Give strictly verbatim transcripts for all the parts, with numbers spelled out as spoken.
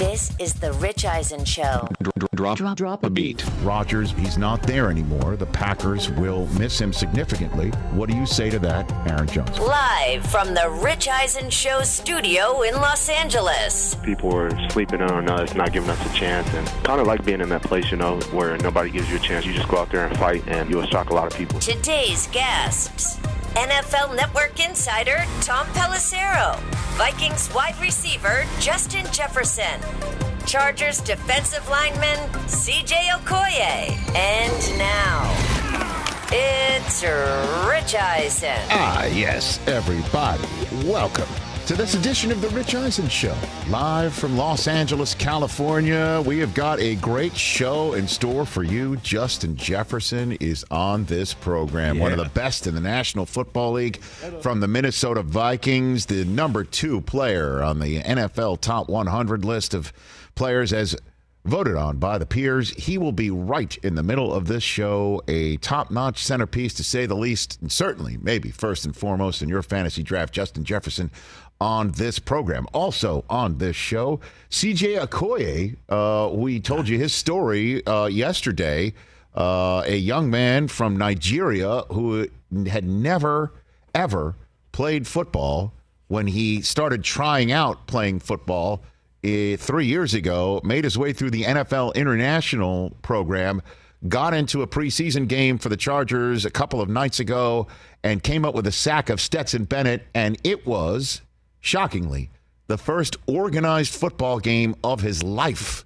This is the Rich Eisen Show. Drop, drop, drop a beat. Rodgers, he's not there anymore. The Packers will miss him significantly. What do you say to that, Aaron Jones? Live from the Rich Eisen Show studio in Los Angeles. People are sleeping on us, not giving us a chance, and kind of like being in that place, you know, where nobody gives you a chance. You just go out there and fight, and you'll shock a lot of people. Today's guests: N F L Network insider Tom Pelissero, Vikings wide receiver Justin Jefferson, Chargers defensive lineman C J Okoye, and now it's Rich Eisen. Ah, yes, everybody. Welcome to this edition of the Rich Eisen Show. Live from Los Angeles, California. We have got a great show in store for you. Justin Jefferson is on this program. Yeah. One of the best in the National Football League from the Minnesota Vikings, the number two player on the N F L Top one hundred list of players as voted on by the peers. He will be right in the middle of this show, a top-notch centerpiece to say the least, and certainly, maybe first and foremost in your fantasy draft, Justin Jefferson on this program. Also on this show, C J Okoye. Uh, we told you his story uh, yesterday. Uh, a young man from Nigeria who had never, ever played football. When he started trying out playing football uh, three years ago, made his way through the N F L International program, got into a preseason game for the Chargers a couple of nights ago, and came up with a sack of Stetson Bennett, and it was, shockingly, the first organized football game of his life.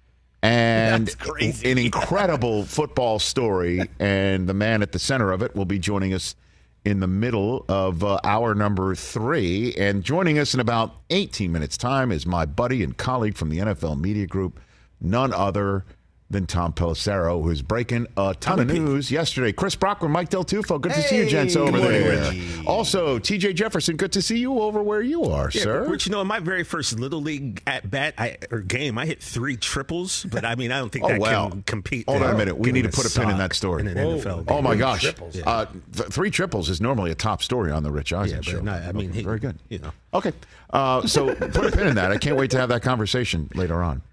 And That's crazy. An incredible football story, and the man at the center of it will be joining us in the middle of uh, hour number three. And joining us in about eighteen minutes' time is my buddy and colleague from the N F L Media Group, none other than Tom Pelissero, who's breaking a ton of news yesterday. Chris Brockman, Mike Del Tufo, good to hey, see you, gents, over morning, there. Richie. Also, T J Jefferson, good to see you over where you are, yeah, sir. Rich, you know, in my very first Little League at bat I, or game, I hit three triples, but I mean, I don't think oh, that wow. can compete. Hold on a minute. We need to put a pin in that story. In an N F L game. Oh, my gosh. Yeah. Uh, th- three triples is normally a top story on the Rich Eisen yeah, show. Not, I mean, okay, he, very good. You know. Okay. Uh, so put a pin in that. I can't wait to have that conversation later on.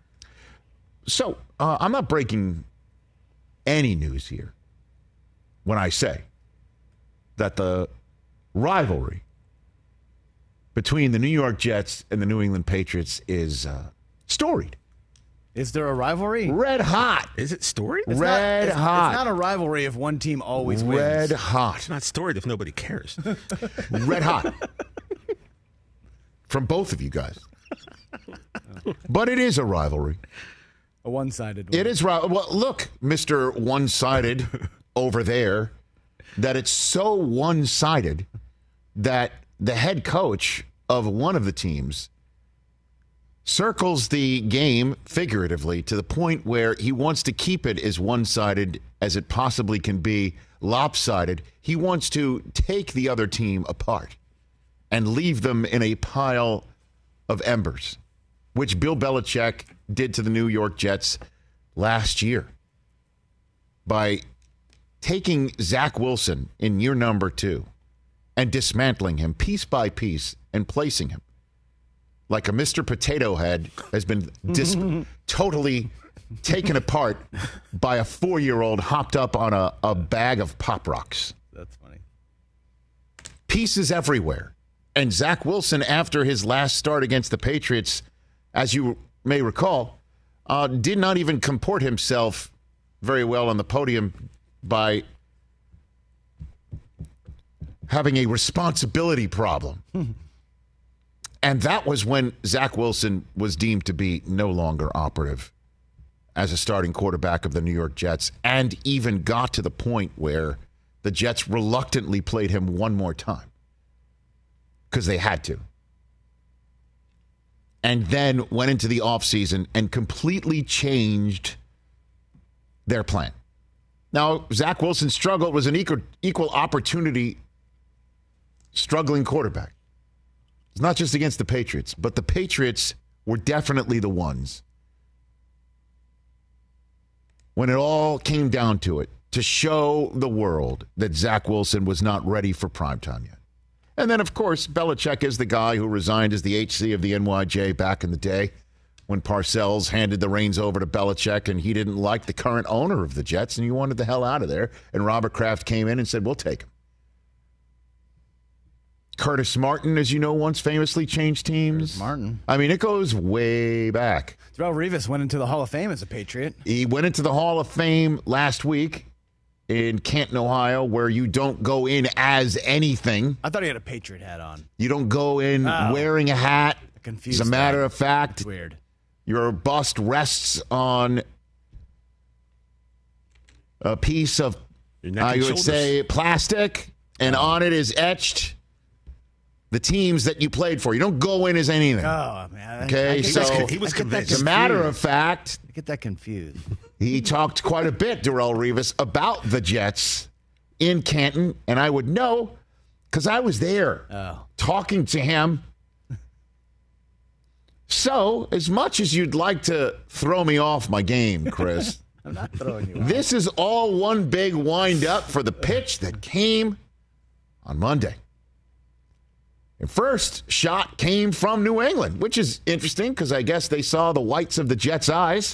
So uh, I'm not breaking any news here when I say that the rivalry between the New York Jets and the New England Patriots is uh, storied. Is there a rivalry? Red hot. Is it storied? It's Red not, it's, hot. It's not a rivalry if one team always wins. Red hot. It's not storied if nobody cares. Red hot. From both of you guys. But it is a rivalry. A one-sided one. It is right. Well, look, Mister One-Sided over there, that it's so one-sided that the head coach of one of the teams circles the game figuratively to the point where he wants to keep it as one-sided as it possibly can be, lopsided. He wants to take the other team apart and leave them in a pile of embers, which Bill Belichick did to the New York Jets last year by taking Zach Wilson in year number two and dismantling him piece by piece and placing him like a Mister Potato Head has been dis- totally taken apart by a four-year-old hopped up on a, a bag of Pop Rocks. That's funny. Pieces everywhere. And Zach Wilson, after his last start against the Patriots, as you may recall, uh, did not even comport himself very well on the podium by having a responsibility problem. And that was when Zach Wilson was deemed to be no longer operative as a starting quarterback of the New York Jets, and even got to the point where the Jets reluctantly played him one more time because they had to. And then went into the offseason and completely changed their plan. Now, Zach Wilson struggled, was an equal, equal opportunity struggling quarterback. It's not just against the Patriots, but the Patriots were definitely the ones, when it all came down to it, to show the world that Zach Wilson was not ready for primetime yet. And then, of course, Belichick is the guy who resigned as the H C of the N Y J back in the day when Parcells handed the reins over to Belichick, and he didn't like the current owner of the Jets, and he wanted the hell out of there. And Robert Kraft came in and said, we'll take him. Curtis Martin, as you know, once famously changed teams. Curtis Martin. I mean, it goes way back. Darrelle Revis went into the Hall of Fame as a Patriot. He went into the Hall of Fame last week in Canton, Ohio, where you don't go in as anything. I thought he had a Patriot hat on. You don't go in Oh. wearing a hat. Confused. As a matter that. of fact, That's weird. your bust rests on a piece of, Your neck I and would shoulders. say, plastic, and on it is etched the teams that you played for. You don't go in as anything. Oh, man. Okay, I get so- that- He was I get that convinced. As a matter of fact, I get that confused. he talked quite a bit, Darrelle Revis, about the Jets in Canton, and I would know because I was there Oh. talking to him. So, as much as you'd like to throw me off my game, Chris, I'm not throwing you off. this is all one big wind up for the pitch that came on Monday. The first shot came from New England, which is interesting because I guess they saw the whites of the Jets' eyes.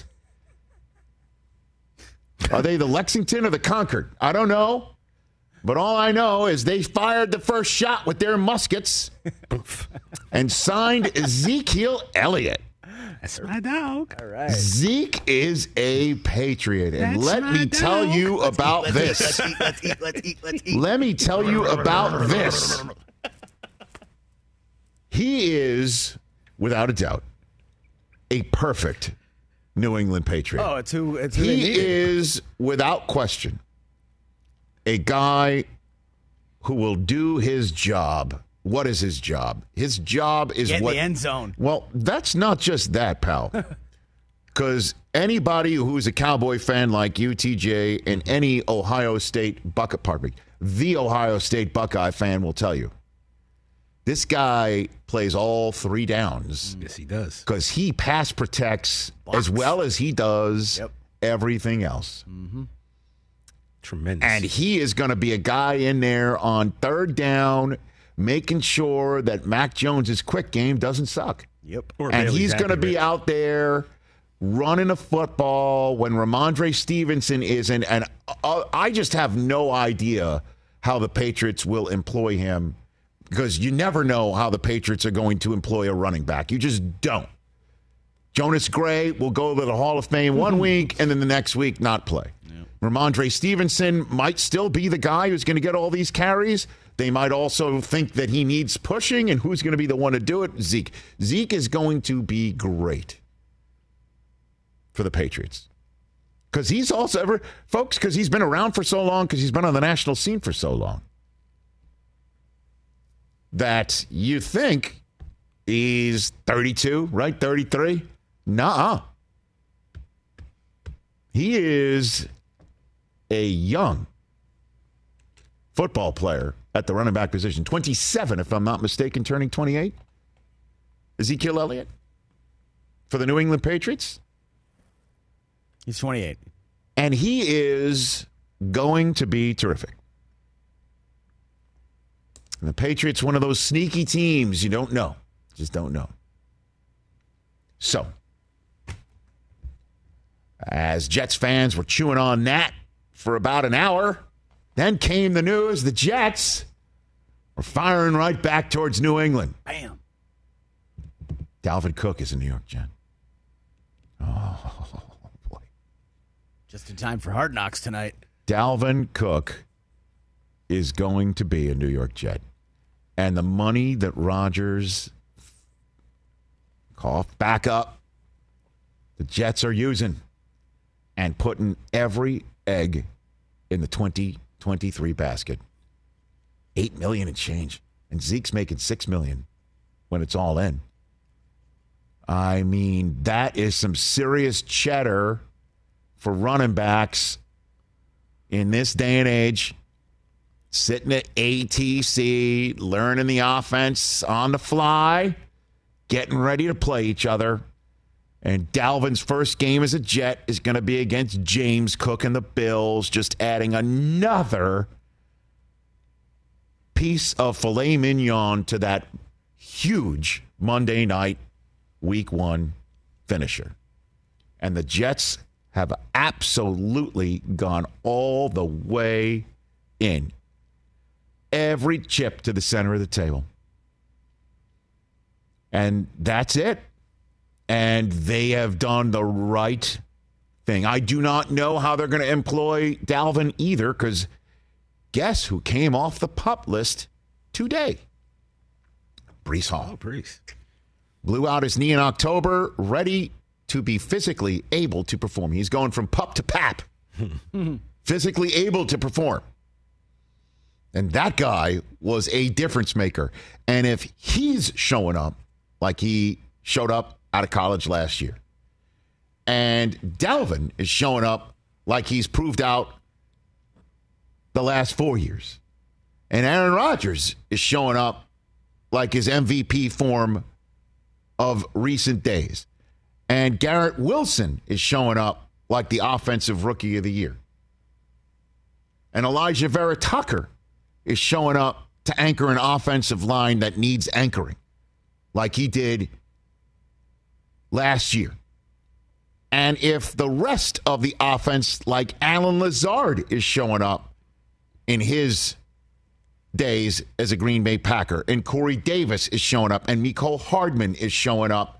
Are they the Lexington or the Concord? I don't know. But all I know is they fired the first shot with their muskets and signed Ezekiel Elliott. That's my dog. All right. Zeke is a Patriot. And That's let my me tell dog. you about this. Let's eat, let's eat, let's eat. Let me tell you about this. He is, without a doubt, a perfect New England Patriot. Oh, it's who, it's who they He needed. is, without question, a guy who will do his job. What is his job? His job is Get in what? the end zone. Well, that's not just that, pal. Because anybody who's a Cowboy fan like you, T J, and any Ohio State Bucket, pardon me, the Ohio State Buckeye fan will tell you, this guy plays all three downs Yes, he does. because he pass protects as well as he does Yep. everything else. Tremendous. And he is going to be a guy in there on third down, making sure that Mac Jones's quick game doesn't suck. Yep. Or And Bailey he's going to Zappi, be Rich. out there running a football when Ramondre Stevenson isn't. And uh, I just have no idea how the Patriots will employ him because you never know how the Patriots are going to employ a running back. You just don't. Jonas Gray will go to the Hall of Fame one week and then the next week not play. Ramondre Stevenson might still be the guy who's going to get all these carries. They might also think that he needs pushing, and who's going to be the one to do it? Zeke. Zeke is going to be great for the Patriots. Because he's also, ever, folks, because he's been around for so long, because he's been on the national scene for so long, that you think he's thirty-two, right? thirty-three? Nuh-uh. He is a young football player at the running back position. twenty-seven, if I'm not mistaken, turning twenty-eight. Ezekiel Elliott for the New England Patriots. He's twenty-eight. And he is going to be terrific. And the Patriots, one of those sneaky teams you don't know. Just don't know. So, as Jets fans were chewing on that for about an hour, then came the news the Jets were firing right back towards New England. Bam. Dalvin Cook is a New York Jet. Oh, boy. Just in time for Hard Knocks tonight. Dalvin Cook is going to be a New York Jet. And the money that Rodgers cough back up, the Jets are using and putting every egg in the twenty twenty-three basket. Eight million and change. And Zeke's making six million when it's all in. I mean, that is some serious cheddar for running backs in this day and age. Sitting at A T C, learning the offense on the fly, getting ready to play each other. And Dalvin's first game as a Jet is going to be against James Cook and the Bills, just adding another piece of filet mignon to that huge Monday night, week one finisher. And the Jets have absolutely gone all the way in. Every chip to the center of the table. And that's it. And they have done the right thing. I do not know how they're going to employ Dalvin either, because guess who came off the PUP list today? Breece Hall. Oh, Breece. Blew out his knee in October, ready to be physically able to perform. He's going from PUP to PAP. Physically able to perform. And that guy was a difference maker. And if he's showing up like he showed up out of college last year, and Dalvin is showing up like he's proved out the last four years, and Aaron Rodgers is showing up like his M V P form of recent days, and Garrett Wilson is showing up like the offensive rookie of the year, and Elijah Vera Tucker is showing up to anchor an offensive line that needs anchoring like he did last year. And if the rest of the offense, like Alan Lazard, is showing up in his days as a Green Bay Packer, and Corey Davis is showing up, and Mecole Hardman is showing up,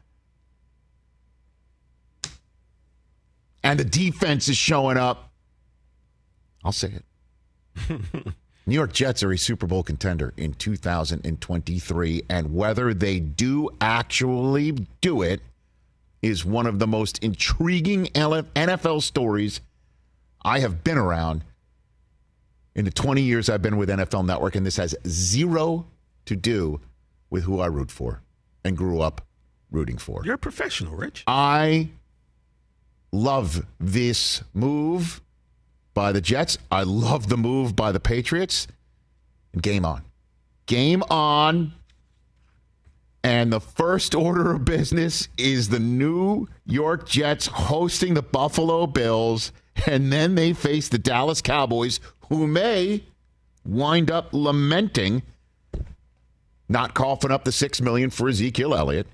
and the defense is showing up, I'll say it. New York Jets are a Super Bowl contender in two thousand twenty-three, and whether they do actually do it is one of the most intriguing N F L stories I have been around in the twenty years I've been with N F L Network, and this has zero to do with who I root for and grew up rooting for. You're a professional, Rich. I love this move by the Jets. I love the move by the Patriots. Game on. Game on. And the first order of business is the New York Jets hosting the Buffalo Bills, and then they face the Dallas Cowboys, who may wind up lamenting not coughing up the six million dollars for Ezekiel Elliott.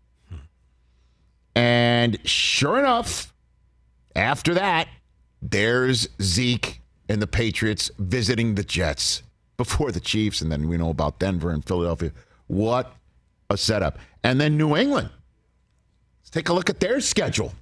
And sure enough, after that, there's Zeke and the Patriots visiting the Jets before the Chiefs, and then we know about Denver and Philadelphia. What a setup. And then New England. Let's take a look at their schedule.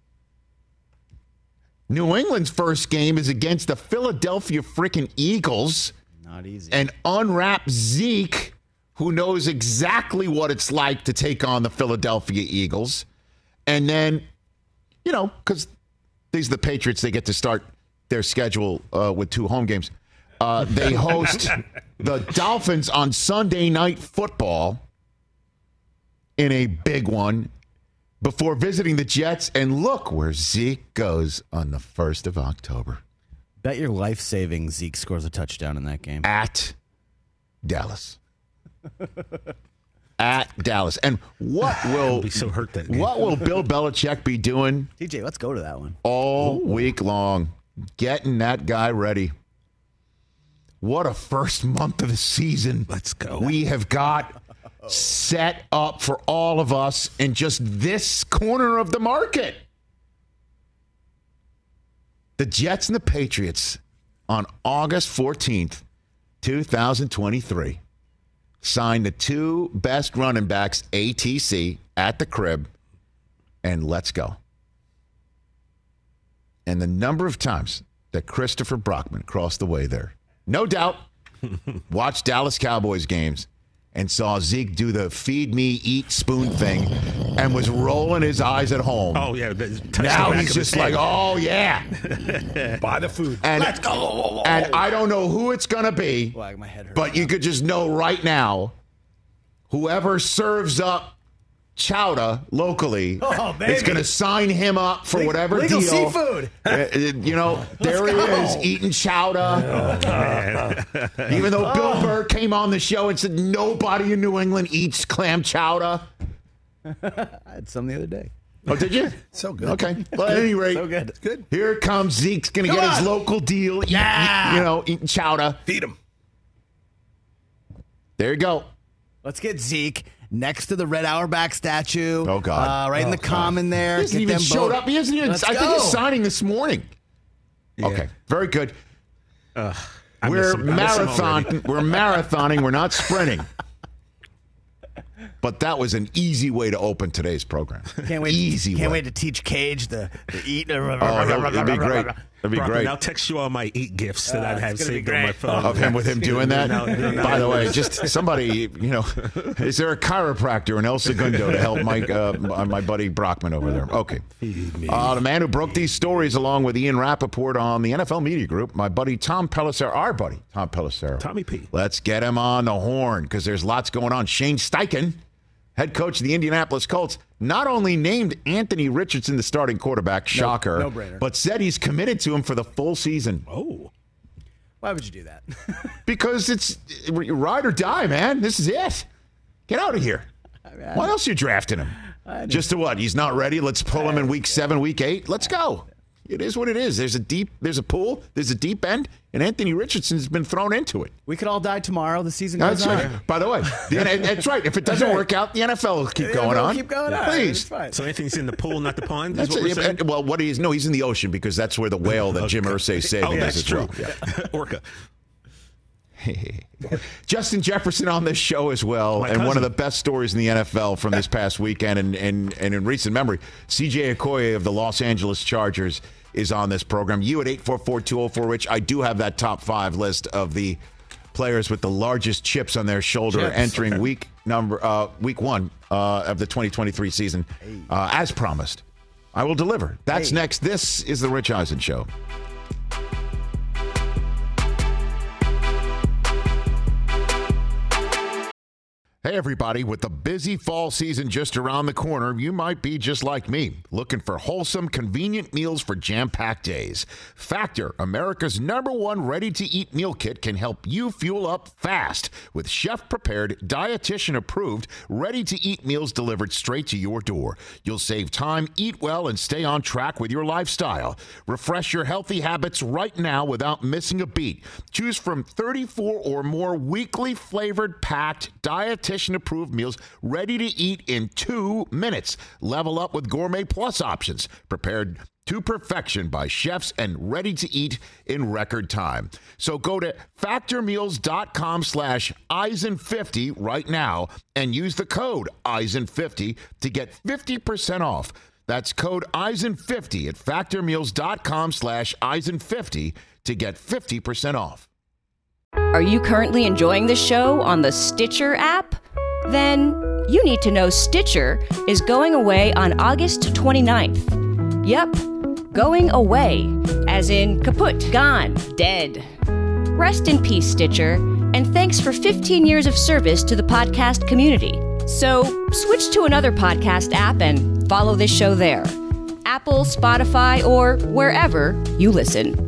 New England's first game is against the Philadelphia freaking Eagles. Not easy. And unwrap Zeke, who knows exactly what it's like to take on the Philadelphia Eagles. And then, you know, because these are the Patriots, they get to start their schedule uh, with two home games. Uh, they host the Dolphins on Sunday Night Football in a big one before visiting the Jets. And look where Zeke goes on the first of October. Bet your life savings Zeke scores a touchdown in that game. At Dallas. At Dallas. And what will be so hurt that game. What will Bill Belichick be doing T J, let's go to that one. all Ooh. week long? Getting that guy ready. What a first month of the season. Let's go. We have got set up for all of us in just this corner of the market. The Jets and the Patriots on August fourteenth, twenty twenty-three signed the two best running backs, A T C, at the crib, and let's go. And the number of times that Christopher Brockman crossed the way there, no doubt, watched Dallas Cowboys games and saw Zeke do the feed me, eat spoon thing and was rolling his eyes at home. Oh, yeah. Now he's just like, oh, yeah. Buy the food. And, Let's go. And I don't know who it's going to be, Well, my head hurts but you now. could just know right now, whoever serves up chowder locally Oh, baby. is going to sign him up for Le- whatever legal deal. seafood. Uh, you know, there he go. is eating chowder. Even though Bill Burr came on the show and said nobody in New England eats clam chowder. I had some the other day. Oh, did you? So good. Okay. Well, at any rate, So good. It's good. here comes Zeke's going to Come get his on. local deal. eat- Yeah. You know, eating chowder. Feed him. There you go. Let's get Zeke next to the Red Auerbach statue. Oh, God. Uh, right oh, in the God. common there. He hasn't Get even them showed both. up. He hasn't even. Let's I think go. he's signing this morning. Yeah. Okay, very good. Uh, I We're miss him. I miss him marathon. already. We're marathoning. We're not sprinting. But that was an easy way to open today's program. Can't wait. Easy Can't way. wait to teach Cage the, the eat. Oh, that'd, that'd be great. That'd be Brock, great. I'll text you all my eat gifts that Uh, I it's have gonna be saved on my great. phone. Of him with him doing that. No, no, no. By the way, just somebody, you know, is there a chiropractor in El Segundo to help Mike, uh, my buddy Brockman over there? Okay. Uh, the man who broke these stories along with Ian Rappaport on the N F L Media Group, my buddy Tom Pelissero, our buddy Tom Pelissero. Tommy P. Let's get him on the horn because there's lots going on. Shane Steichen, head coach of the Indianapolis Colts, not only named Anthony Richardson the starting quarterback, shocker, no brainer. but said he's committed to him for the full season. Oh. Why would you do that? Because it's ride or die, man. This is it. Get out of here. Why else are you drafting him? Just to what? He's not ready. Let's pull him in week seven, week eight. Let's go. It is what it is. There's a deep, there's a pool, there's a deep end, and Anthony Richardson's been thrown into it. We could all die tomorrow. The season goes That's on. right. By the way, the, that's right. If it doesn't right. work out, the N F L will keep The going N F L on. Keep going on. Please. It's fine. So Anthony's in the pool, not the pond? Is That's what we're it. saying? Well, what he is, no, he's in the ocean because that's where the whale that Jim Irsay is saving Oh, is that's as true. well. Yeah. Orca. Justin Jefferson on this show as well, My and one cousin. of the best stories in the N F L from this past weekend and, and, and in recent memory. C J Okoye of the Los Angeles Chargers is on this program. You at eight four four, two oh four, Rich. I do have that top five list of the players with the largest chips on their shoulder Chips. entering week number uh, week one uh, of the twenty twenty-three season, uh, as promised. I will deliver. That's Hey. next. This is the Rich Eisen Show. Hey, everybody. With the busy fall season just around the corner, you might be just like me, looking for wholesome, convenient meals for jam-packed days. Factor, America's number one ready-to-eat meal kit, can help you fuel up fast with chef-prepared, dietitian-approved, ready-to-eat meals delivered straight to your door. You'll save time, eat well, and stay on track with your lifestyle. Refresh your healthy habits right now without missing a beat. Choose from thirty-four or more weekly flavored, packed, dietitian approved meals ready to eat in two minutes. Level up with Gourmet Plus options, prepared to perfection by chefs and ready to eat in record time. So go to factormeals.com slash Eisen fifty right now and use the code Eisen fifty to get fifty percent off. That's code Eisen fifty at factormeals.com slash Eisen fifty to get fifty percent off. Are you currently enjoying the show on the Stitcher app? Then you need to know Stitcher is going away on August twenty-ninth. Yep, going away, as in kaput, gone, dead. Rest in peace, Stitcher, and thanks for fifteen years of service to the podcast community. So switch to another podcast app and follow this show there. Apple, Spotify, or wherever you listen.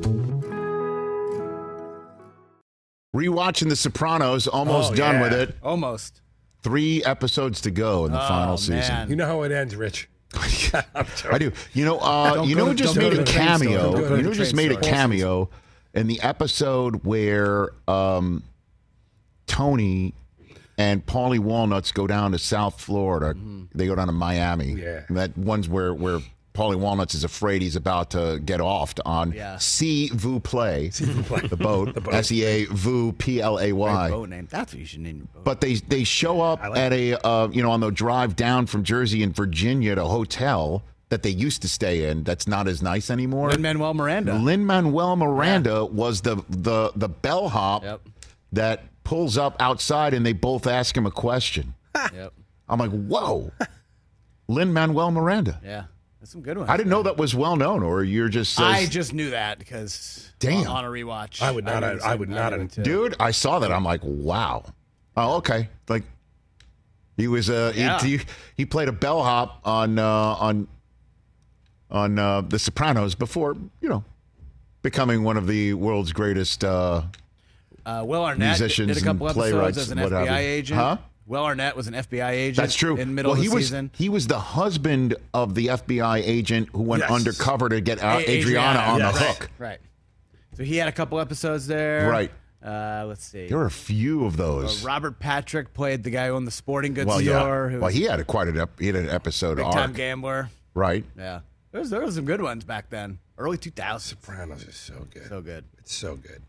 Rewatching The Sopranos, almost Oh, done yeah. with it. Almost. Three episodes to go in the final Oh, season. man. You know how it ends, Rich. I do. You know, uh, Don't you go know to- who just don't go made to a the train store. Don't cameo? go to You the know who just train made a store. cameo in the episode where um, Tony and Paulie Walnuts go down to South Florida. They go down to Miami. Yeah. And that one's where where Paulie Walnuts is afraid he's about to get offed on Yeah. Sea Vu Play, Play. the boat, S E A Vu P L A Great Y. boat name. That's what you should name your boat. But they they show up like at a uh, you know on the drive down from Jersey and Virginia to a hotel that they used to stay in. That's not as nice anymore. Lin-Manuel Miranda. Lin-Manuel Miranda was the the the bellhop Yep. that pulls up outside and they both ask him a question. Yep. I'm like, whoa, Lin-Manuel Miranda. Yeah. That's some good ones. I didn't know that was well known, or you're just says, I just knew that because Damn. on a rewatch. I would not- knew I- the I same- would knew not it have- too. dude. I saw that. I'm like, wow. Oh, okay. Like he was uh Yeah. he, he he played a bellhop on uh, on on uh, The Sopranos before you know becoming one of the world's greatest. Uh, Uh, Will Arnett musicians did a couple and episodes playwrights as an and F what B have I you. agent. Huh? Will Arnett was an F B I agent. That's true. In the middle well, of he the was season. he was the husband of the F B I agent who went Yes. undercover to get uh, A- Adriana, on yes. the right, hook. Right. So he had a couple episodes there. Right. Uh, let's see. There were a few of those. Uh, Robert Patrick played the guy who owned the sporting goods well, store. yeah. Who Well, was he had a, quite an ep- he had an episode big arc. time gambler. Right. Yeah. There was, there was some good ones back then. Early two thousands. Sopranos is so good. So good. It's so good.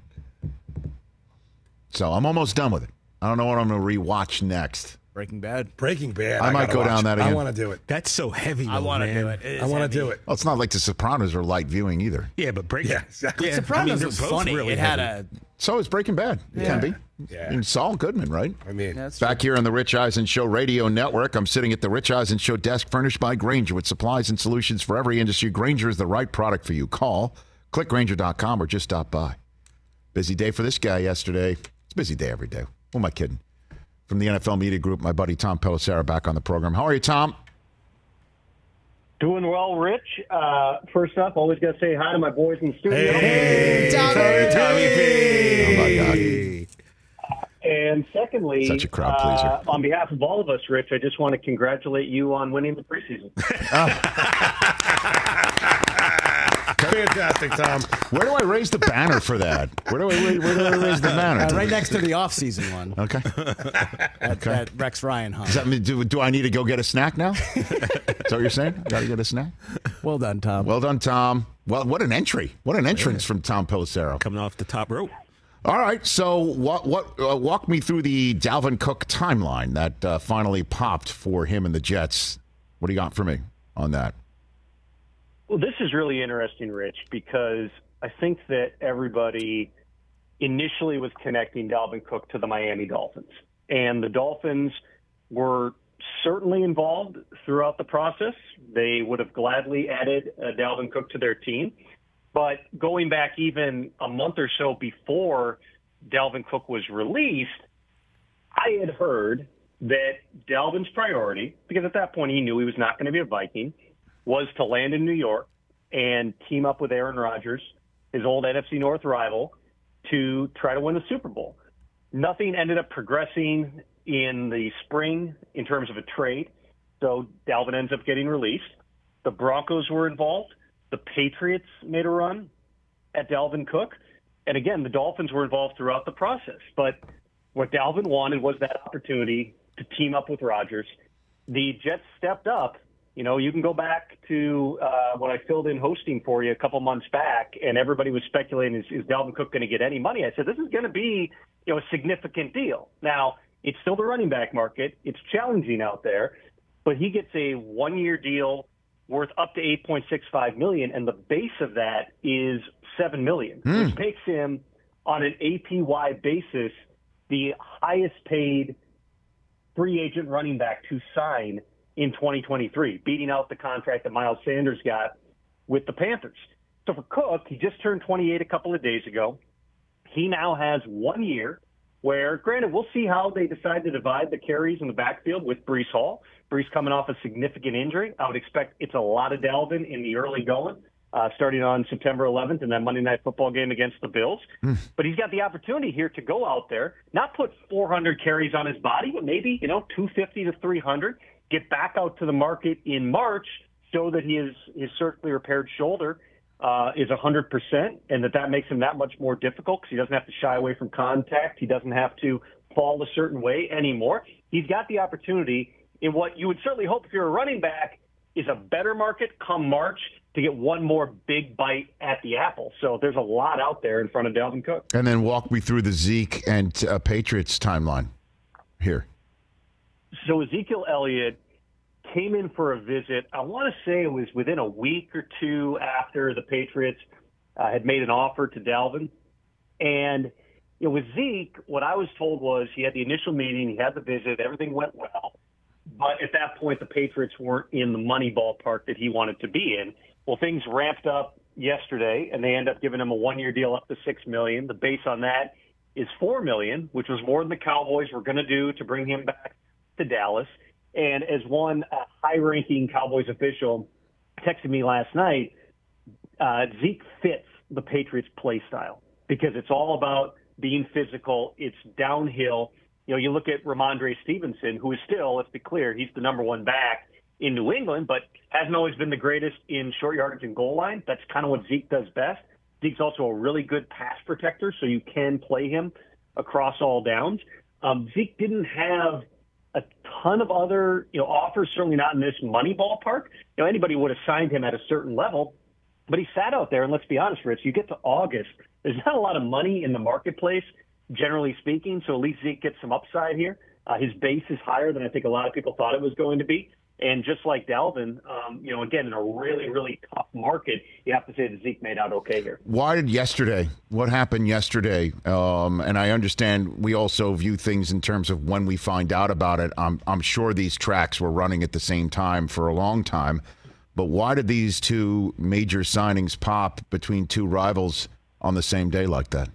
So I'm almost done with it. I don't know what I'm going to rewatch next. Breaking Bad. Breaking Bad. I I, might gotta go down watch. that I again. want to do it. That's so heavy. I want to do it. It I is want to heavy. do it. Well, it's not like The Sopranos are light viewing either. Yeah, but break. Yeah, exactly. Yeah, Sopranos I mean, they're was both funny. really it had heavy. a. So is Breaking Bad. It Yeah. can be. Yeah. And Saul Goodman, right? I mean, That's Back here on the Rich Eisen Show Radio Network, I'm sitting at the Rich Eisen Show desk furnished by Grainger with supplies and solutions for every industry. Grainger is the right product for you. Call, click Grainger dot com, or just stop by. Busy day for this guy yesterday. It's a busy day every day. Who am I kidding? From the N F L Media Group, my buddy Tom Pelissero back on the program. How are you, Tom? Doing well, Rich. Uh, first up, always got to say hi to my boys in the studio. Hey, Tommy, Tommy P. Oh, my God. And secondly, Such a crowd pleaser. uh, on behalf of all of us, Rich, I just want to congratulate you on winning the preseason. fantastic, Tom. Where do I raise the banner for that? Where do I, where do I raise the banner? Uh, right next to the off-season one. Okay. That, that Rex Ryan hung. Does that mean, do, do I need to go get a snack now? Is that what you're saying? I got to get a snack? Well done, Tom. Well done, Tom. Well, what an entry. What an entrance from Tom Pelissero. Coming off the top rope. All right, so what? What? Uh, walk me through the Dalvin Cook timeline that uh, finally popped for him and the Jets. What do you got for me on that? Well, this is really interesting, Rich, because I think that everybody initially was connecting Dalvin Cook to the Miami Dolphins. And the Dolphins were certainly involved throughout the process. They would have gladly added uh, Dalvin Cook to their team. But going back even a month or so before Dalvin Cook was released, I had heard that Dalvin's priority, because at that point he knew he was not going to be a Viking, was to land in New York and team up with Aaron Rodgers, his old N F C North rival, to try to win the Super Bowl. Nothing ended up progressing in the spring in terms of a trade, so Dalvin ends up getting released. The Broncos were involved. The Patriots made a run at Dalvin Cook. And again, the Dolphins were involved throughout the process. But what Dalvin wanted was that opportunity to team up with Rodgers. The Jets stepped up. You know, you can go back to uh, when I filled in hosting for you a couple months back, and everybody was speculating, is, is Dalvin Cook going to get any money? I said, this is going to be, you know, a significant deal. Now, it's still the running back market. It's challenging out there, but he gets a one-year deal worth up to eight point six five million dollars, and the base of that is seven million dollars, Mm. which makes him, on an A P Y basis, the highest-paid free agent running back to sign in twenty twenty-three, beating out the contract that Miles Sanders got with the Panthers. So for Cook, he just turned twenty-eight a couple of days ago. He now has one year where, granted, we'll see how they decide to divide the carries in the backfield with Breece Hall. Breece coming off a significant injury. I would expect it's a lot of Dalvin in the early going, uh, starting on September eleventh in that Monday Night Football game against the Bills. Mm. But he's got the opportunity here to go out there, not put four hundred carries on his body, but maybe, you know, two fifty to three hundred, get back out to the market in March, show that he is, his surgically repaired shoulder uh, is one hundred percent, and that that makes him that much more difficult because he doesn't have to shy away from contact. He doesn't have to fall a certain way anymore. He's got the opportunity in what you would certainly hope if you're a running back is a better market come March to get one more big bite at the apple. So there's a lot out there in front of Dalvin Cook. And then walk me through the Zeke and uh, Patriots timeline here. So Ezekiel Elliott came in for a visit. I want to say it was within a week or two after the Patriots uh, had made an offer to Dalvin. And you know, with Zeke, what I was told was he had the initial meeting, he had the visit, everything went well. But at that point, the Patriots weren't in the money ballpark that he wanted to be in. Well, things ramped up yesterday, and they end up giving him a one-year deal up to six million dollars. The base on that is four million dollars, which was more than the Cowboys were going to do to bring him back to Dallas. And as one uh, high-ranking Cowboys official texted me last night, uh, Zeke fits the Patriots' play style because it's all about being physical. It's downhill. You know, you look at Ramondre Stevenson, who is still, let's be clear, he's the number one back in New England, but hasn't always been the greatest in short yardage and goal line. That's kind of what Zeke does best. Zeke's also a really good pass protector, so you can play him across all downs. Um, Zeke didn't have a ton of other, you know, offers, certainly not in this money ballpark. You know, anybody would have signed him at a certain level, but he sat out there, and let's be honest, Rich, you get to August, there's not a lot of money in the marketplace, generally speaking, so at least Zeke gets some upside here. Uh, his base is higher than I think a lot of people thought it was going to be. And just like Dalvin, um, you know, again, in a really, really tough market, you have to say that Zeke made out okay here. Why did yesterday? What happened yesterday? Um, and I understand we also view things in terms of when we find out about it. I'm, I'm sure these tracks were running at the same time for a long time. But why did these two major signings pop between two rivals on the same day like that,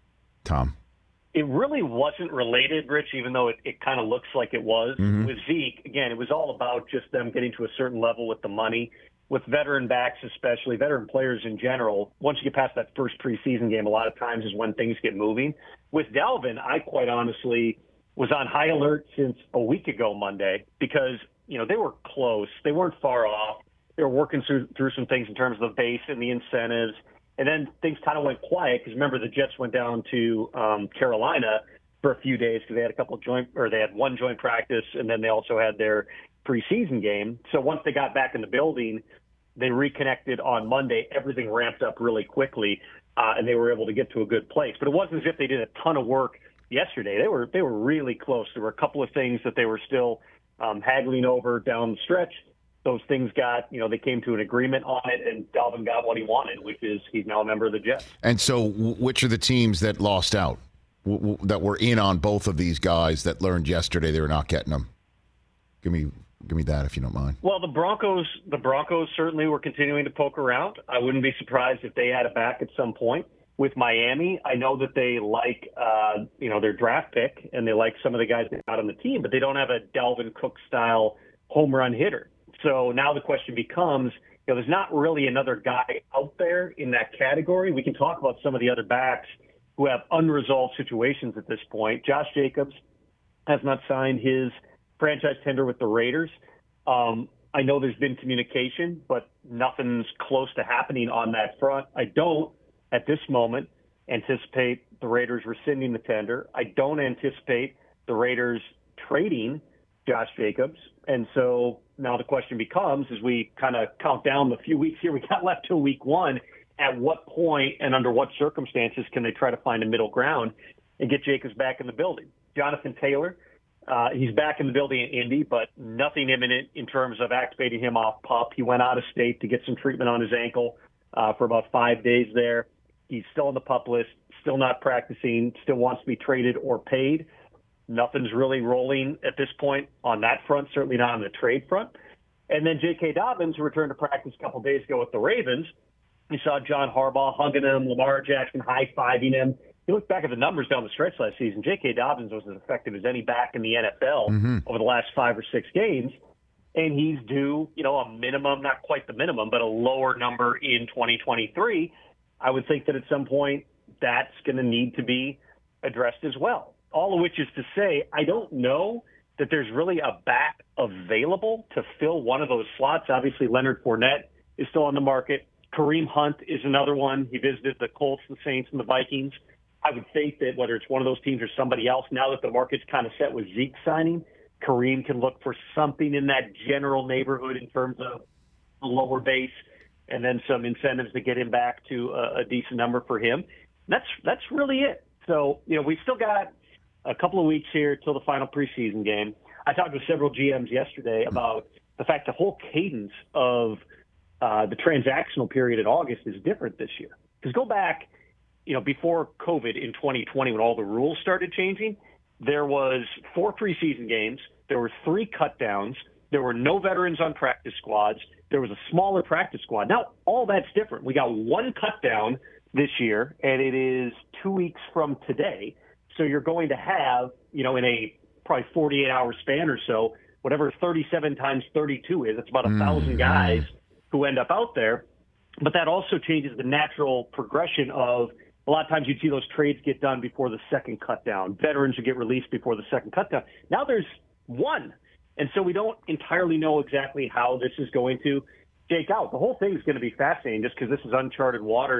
Tom? It really wasn't related, Rich, even though it, it kind of looks like it was. Mm-hmm. With Zeke, again, it was all about just them getting to a certain level with the money. With veteran backs especially, veteran players in general, once you get past that first preseason game, a lot of times is when things get moving. With Dalvin, I quite honestly was on high alert since a week ago Monday because, you know, they were close. They weren't far off. They were working through, through some things in terms of the base and the incentives. And then things kind of went quiet because remember the Jets went down to um, Carolina for a few days because they had a couple of joint or they had one joint practice and then they also had their preseason game. So once they got back in the building, they reconnected on Monday. Everything ramped up really quickly uh, and they were able to get to a good place. But it wasn't as if they did a ton of work yesterday. They were they were really close. There were a couple of things that they were still um, haggling over down the stretch. Those things got, you know, they came to an agreement on it, and Dalvin got what he wanted, which is he's now a member of the Jets. And so which are the teams that lost out, w- w- that were in on both of these guys that learned yesterday they were not getting them? Give me give me that if you don't mind. Well, the Broncos, the Broncos certainly were continuing to poke around. I wouldn't be surprised if they had it back at some point. With Miami, I know that they like, uh, you know, their draft pick, and they like some of the guys they got on the team, but they don't have a Dalvin Cook-style home run hitter. So now the question becomes, you know, there's not really another guy out there in that category. We can talk about some of the other backs who have unresolved situations at this point. Josh Jacobs has not signed his franchise tender with the Raiders. Um, I know there's been communication, but nothing's close to happening on that front. I don't, at this moment, anticipate the Raiders rescinding the tender. I don't anticipate the Raiders trading Josh Jacobs. And so now the question becomes, as we kind of count down the few weeks here we got left till week one, at what point and under what circumstances can they try to find a middle ground and get Jacobs back in the building? Jonathan Taylor, uh, he's back in the building in Indy, but nothing imminent in terms of activating him off PUP. He went out of state to get some treatment on his ankle uh, for about five days there. He's still on the PUP list, still not practicing, still wants to be traded or paid. Nothing's really rolling at this point on that front, certainly not on the trade front. And then J K. Dobbins, who returned to practice a couple days ago with the Ravens, you saw John Harbaugh hugging him, Lamar Jackson high-fiving him. You look back at the numbers down the stretch last season, J K. Dobbins was as effective as any back in the N F L mm-hmm. over the last five or six games. And he's due, you know, a minimum, not quite the minimum, but a lower number in twenty twenty-three. I would think that at some point that's going to need to be addressed as well. All of which is to say, I don't know that there's really a back available to fill one of those slots. Obviously, Leonard Fournette is still on the market. Kareem Hunt is another one. He visited the Colts, the Saints, and the Vikings. I would think that whether it's one of those teams or somebody else, now that the market's kind of set with Zeke signing, Kareem can look for something in that general neighborhood in terms of a lower base and then some incentives to get him back to a, a decent number for him. That's that's really it. So, you know, we've still got a couple of weeks here till the final preseason game. I talked with several G Ms yesterday about the fact the whole cadence of uh, the transactional period in August is different this year. Because go back, you know, before COVID in twenty twenty when all the rules started changing, there was four preseason games, there were three cut downs, there were no veterans on practice squads, there was a smaller practice squad. Now, all that's different. We got one cut down this year, and it is two weeks from today. So you're going to have, you know, in a probably forty-eight hour span or so, whatever thirty-seven times thirty-two is, it's about a thousand guys who end up out there. But that also changes the natural progression of a lot of times you'd see those trades get done before the second cut down. Veterans would get released before the second cut down. Now there's one. And so we don't entirely know exactly how this is going to shake out. The whole thing is going to be fascinating just because this is uncharted waters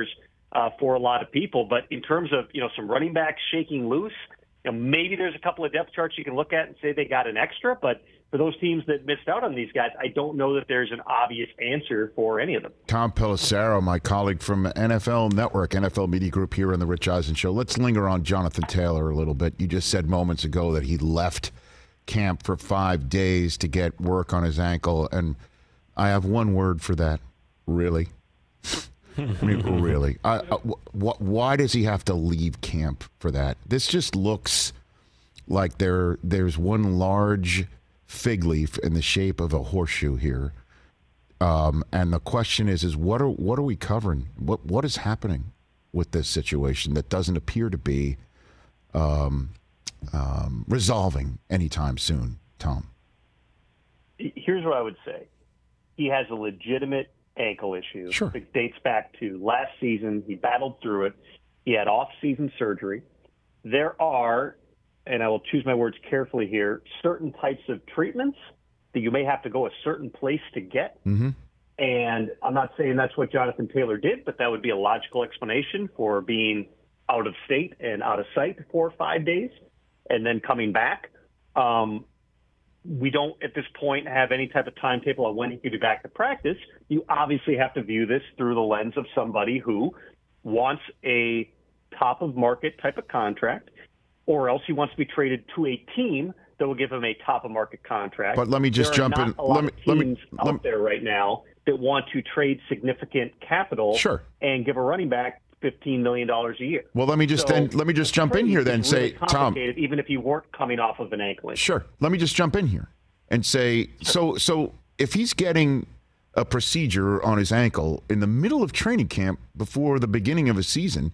uh, for a lot of people. But in terms of, you know, some running backs shaking loose, you know, maybe there's a couple of depth charts you can look at and say they got an extra. But for those teams that missed out on these guys, I don't know that there's an obvious answer for any of them. Tom Pelissero, my colleague from N F L Network, N F L Media Group here on the Rich Eisen Show. Let's linger on Jonathan Taylor a little bit. You just said moments ago that he left camp for five days to get work on his ankle, and I have one word for that. Really? I mean, really? I, I, wh- why does he have to leave camp for that? This just looks like there there's one large fig leaf in the shape of a horseshoe here. Um, and the question is, is what are what are we covering? What what is happening with this situation that doesn't appear to be um, um, resolving anytime soon, Tom? Here's what I would say. He has a legitimate ankle issue. Sure. It dates back to last season. He battled through it. He had off-season surgery. There are, and I will choose my words carefully here, certain types of treatments that you may have to go a certain place to get. Mm-hmm. And I'm not saying that's what Jonathan Taylor did, but that would be a logical explanation for being out of state and out of sight for five days and then coming back. Um, we don't, at this point, have any type of timetable on when he could be back to practice. You obviously have to view this through the lens of somebody who wants a top-of-market type of contract, or else he wants to be traded to a team that will give him a top-of-market contract. But let me just there jump are in. not a lot Let me, of let teams me, out let me, there right now that want to trade significant capital Sure. and give a running back fifteen million dollars a year. well, let me just So then let me just jump in trade here then and is say, really Tom. complicated, even if you weren't coming off of an ankle injury. Sure. Let me just jump in here and say, so so if he's getting a procedure on his ankle in the middle of training camp before the beginning of a season,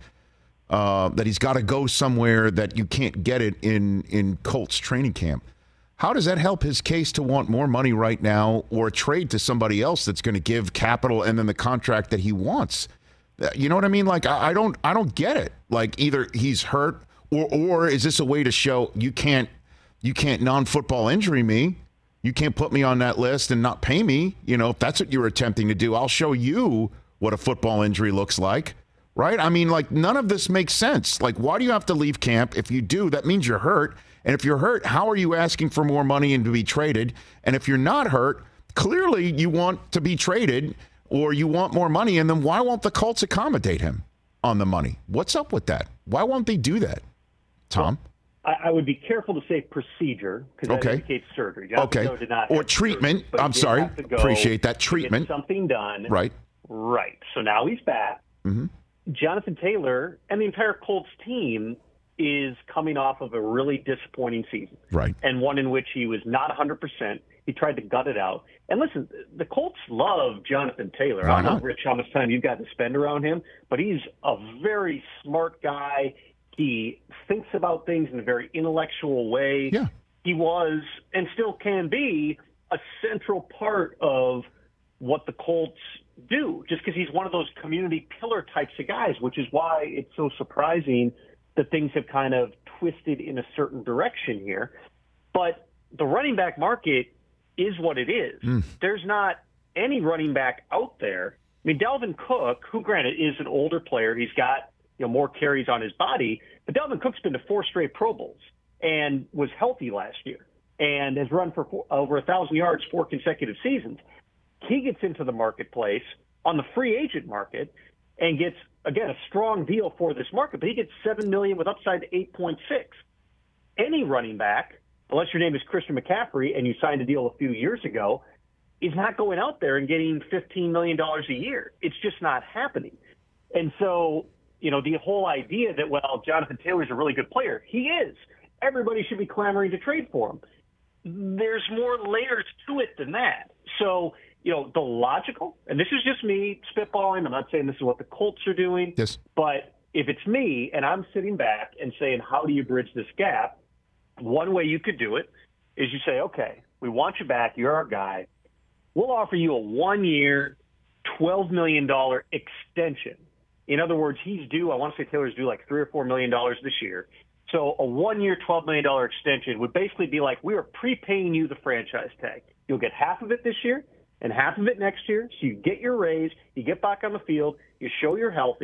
uh, that he's got to go somewhere that you can't get it in in Colts training camp, how does that help his case to want more money right now or trade to somebody else that's going to give capital and then the contract that he wants? You know what I mean? Like, I, I don't I don't get it. Like, either he's hurt or or is this a way to show you can't you can't non-football injury me? You can't put me on that list and not pay me. You know, if that's what you're attempting to do, I'll show you what a football injury looks like, right? I mean, like, none of this makes sense. Like, why do you have to leave camp? If you do, that means you're hurt. And if you're hurt, how are you asking for more money and to be traded? And if you're not hurt, clearly you want to be traded or you want more money. And then why won't the Colts accommodate him on the money? What's up with that? Why won't they do that, Tom? Well, I would be careful to say procedure because that Okay. indicates surgery. Jonathan Okay. Taylor did not Or have treatment. surgery, but he I'm did sorry. have to go Appreciate that to get treatment. something done. Right. Right. So now he's back. Mm-hmm. Jonathan Taylor and the entire Colts team is coming off of a really disappointing season. Right. And one in which he was not one hundred percent. He tried to gut it out. And listen, the Colts love Jonathan Taylor. Why I don't know, not? Rich, how much time you've got to spend around him, but he's a very smart guy. He thinks about things in a very intellectual way. Yeah. He was and still can be a central part of what the Colts do, just because he's one of those community pillar types of guys, which is why it's so surprising that things have kind of twisted in a certain direction here. But the running back market is what it is. Mm. There's not any running back out there. I mean, Dalvin Cook, who granted is an older player, he's got you know more carries on his body, but Dalvin Cook's been to four straight Pro Bowls and was healthy last year and has run for four, over a thousand yards four consecutive seasons. He gets into the marketplace on the free agent market and gets, again, a strong deal for this market, but he gets seven million dollars with upside to eight point six. Any running back, unless your name is Christian McCaffrey and you signed a deal a few years ago, is not going out there and getting fifteen million dollars a year. It's just not happening. And so, you know, the whole idea that, well, Jonathan Taylor's a really good player, he is. Everybody should be clamoring to trade for him. There's more layers to it than that. So, you know, the logical, and this is just me spitballing, I'm not saying this is what the Colts are doing, Yes. but if it's me and I'm sitting back and saying, how do you bridge this gap? One way you could do it is you say, okay, we want you back. You're our guy. We'll offer you a one-year, twelve million dollars extension. In other words, he's due, I want to say Taylor's due like three or four million dollars this year. So a one-year, twelve million dollars extension would basically be like, we are prepaying you the franchise tag. You'll get half of it this year and half of it next year. So you get your raise, you get back on the field, you show you're healthy,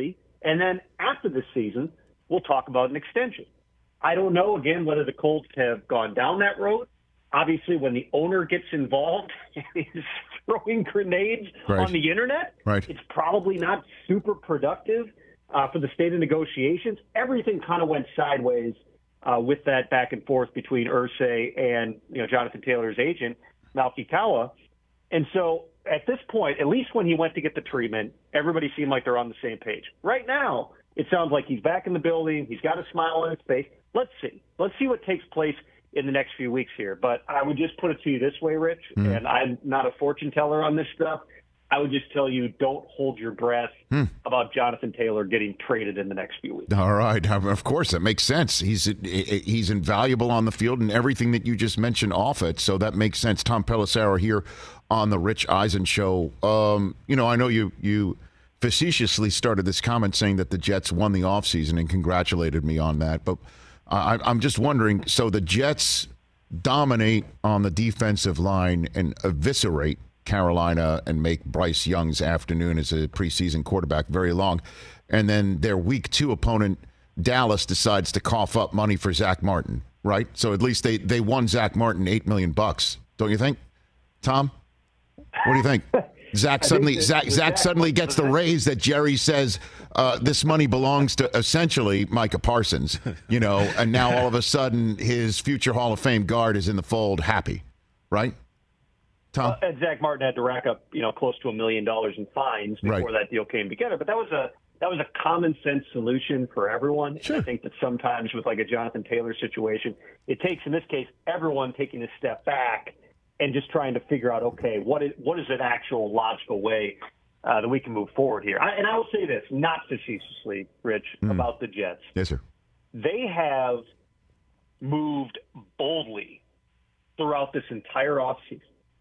And then after this season, we'll talk about an extension. I don't know, again, whether the Colts have gone down that road. Obviously, when the owner gets involved and is throwing grenades right. on the internet, right. it's probably not super productive uh, for the state of negotiations. Everything kind of went sideways uh, with that back and forth between Irsay and you know Jonathan Taylor's agent, Malky Kawa. And so at this point, at least when he went to get the treatment, everybody seemed like they're on the same page. Right now, it sounds like he's back in the building. He's got a smile on his face. Let's see. Let's see what takes place in the next few weeks here. But I would just put it to you this way, Rich, mm. and I'm not a fortune teller on this stuff. I would just tell you, don't hold your breath mm. about Jonathan Taylor getting traded in the next few weeks. All right. Of course, that makes sense. He's he's invaluable on the field and everything that you just mentioned off it, so that makes sense. Tom Pelissero here on the Rich Eisen Show. Um, you know, I know you you facetiously started this comment saying that the Jets won the offseason and congratulated me on that, but I, I'm just wondering, so the Jets dominate on the defensive line and eviscerate Carolina and make Bryce Young's afternoon as a preseason quarterback very long, and then their week two opponent, Dallas, decides to cough up money for Zach Martin, right? So at least they, they won Zach Martin eight million bucks, don't you think, Tom? What do you think? Zach suddenly Zach, Zach suddenly gets the raise that Jerry says uh, this money belongs to essentially Micah Parsons, you know, and now all of a sudden his future Hall of Fame guard is in the fold, happy, right? Tom? Uh, and Zach Martin had to rack up, you know, close to a million dollars in fines before right. that deal came together. But that was a that was a common sense solution for everyone. Sure. And I think that sometimes with like a Jonathan Taylor situation, it takes in this case everyone taking a step back and just trying to figure out, okay, what is what is an actual logical way uh, that we can move forward here? I, and I will say this, not facetiously, Rich, mm. about the Jets. Yes, sir. They have moved boldly throughout this entire offseason.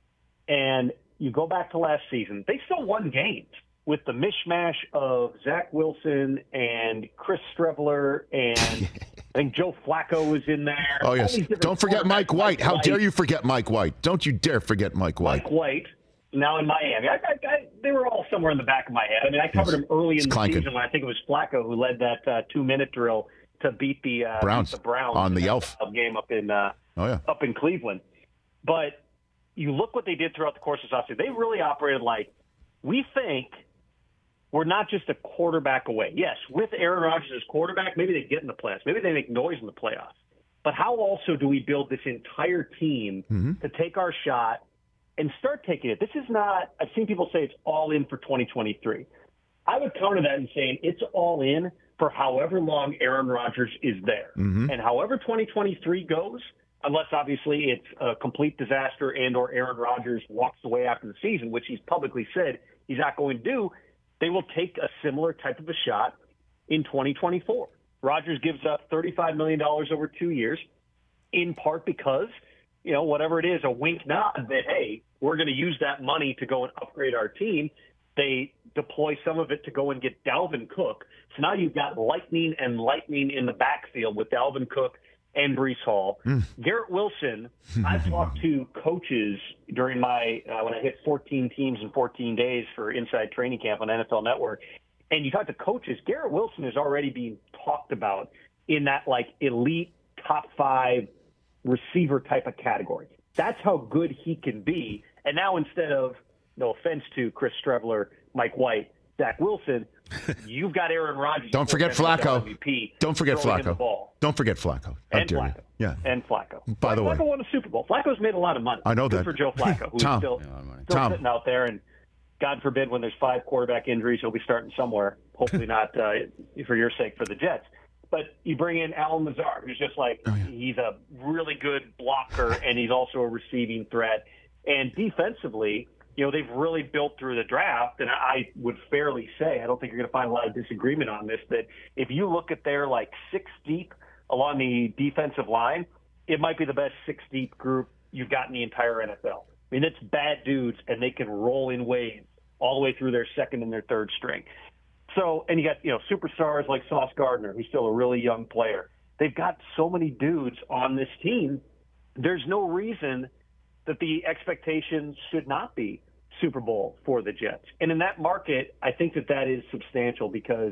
And you go back to last season, they still won games with the mishmash of Zach Wilson and Chris Streveler, and I think Joe Flacco was in there. Oh, yes. Don't forget Mike White. How dare you forget Mike White? Don't you dare forget Mike White. Mike White, now in Miami. I, I, I, they were all somewhere in the back of my head. I mean, I covered them early in the clanking. season when I think it was Flacco who led that uh, two-minute drill to beat the, uh, Browns. beat the Browns on the Elf game up in, uh, oh, yeah. up in Cleveland. But you look what they did throughout the course of this offseason. They really operated like, we think we're not just a quarterback away. Yes, with Aaron Rodgers as quarterback, maybe they get in the playoffs. Maybe they make noise in the playoffs. But how also do we build this entire team mm-hmm. to take our shot and start taking it? This is not – I've seen people say it's all in for twenty twenty-three. I would counter that in saying it's all in for however long Aaron Rodgers is there. Mm-hmm. And however twenty twenty-three goes – unless obviously it's a complete disaster and or Aaron Rodgers walks away after the season, which he's publicly said he's not going to do, they will take a similar type of a shot in twenty twenty-four. Rodgers gives up thirty-five million dollars over two years, in part because, you know, whatever it is, a wink nod that, hey, we're going to use that money to go and upgrade our team. They deploy some of it to go and get Dalvin Cook. So now you've got lightning and lightning in the backfield with Dalvin Cook and Breece Hall. Mm. Garrett Wilson, I've talked to coaches during my, uh, when I hit fourteen teams in fourteen days for Inside Training Camp on N F L Network, and you talk to coaches, Garrett Wilson is already being talked about in that, like, elite top five receiver type of category. That's how good he can be. And now instead of, no offense to Chris Streveler, Mike White, Zach Wilson, you've got Aaron Rodgers. Don't forget Flacco. M V P Don't forget Flacco. Don't forget Flacco. How and dare Flacco. You. Yeah. And Flacco. By Flacco, the way, Flacco won a Super Bowl. Flacco's made a lot of money. I know Good that. for Joe Flacco, who's Tom. still, still Tom. sitting out there. And God forbid, when there's five quarterback injuries, he'll be starting somewhere. Hopefully not uh, for your sake, for the Jets. But you bring in Alan Lazard, who's just like, oh, yeah. he's a really good blocker, and he's also a receiving threat. And defensively, you know, they've really built through the draft, and I would fairly say, I don't think you're going to find a lot of disagreement on this, that if you look at their, like, six deep along the defensive line, it might be the best six deep group you've got in the entire N F L. I mean, it's bad dudes, and they can roll in waves all the way through their second and their third string. So, and you got, you know, superstars like Sauce Gardner, who's still a really young player. They've got so many dudes on this team. There's no reason that the expectations should not be Super Bowl for the Jets. And in that market, I think that that is substantial because